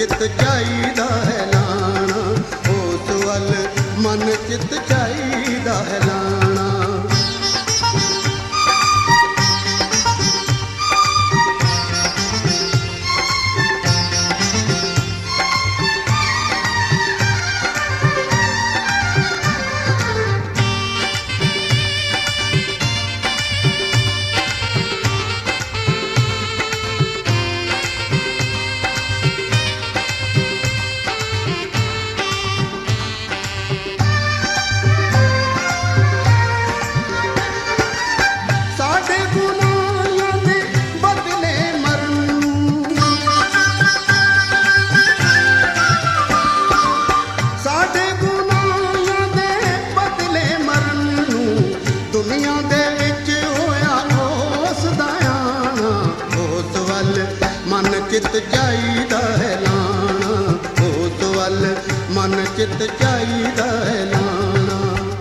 चित चाहिदा है लाना, उस वल मन चित चाहिदा है लाना। चित चाहिदा है लाना, उस वल मन चित चाहिदा है लाना।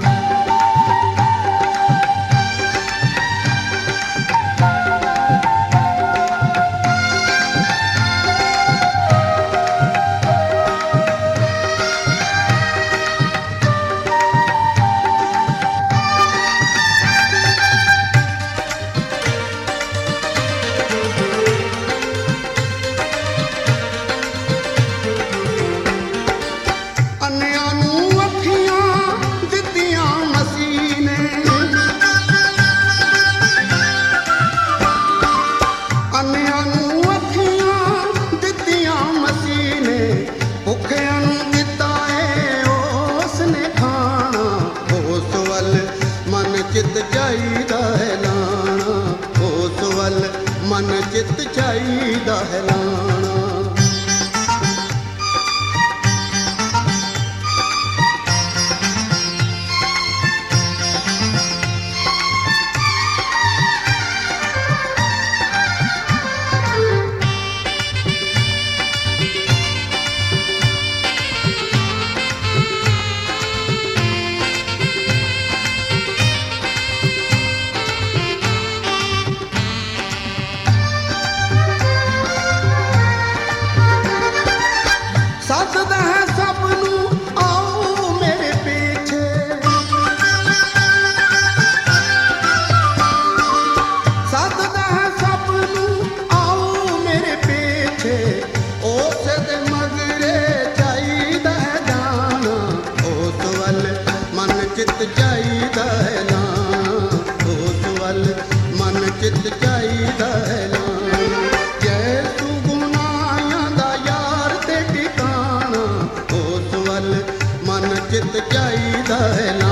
चित चाहिदा है लाना, उस वल मन चित चाहिदा है लाना। सददा है सब नू आओ मेरे पीछे, सददा है सब नू आओ मेरे पीछे। उस दे मगरे चाहिदा है जाना, उस वल मन चित चाहिदा है लाना, उस वल मन चित चाहिदा है लाना। चित चाहिदा है।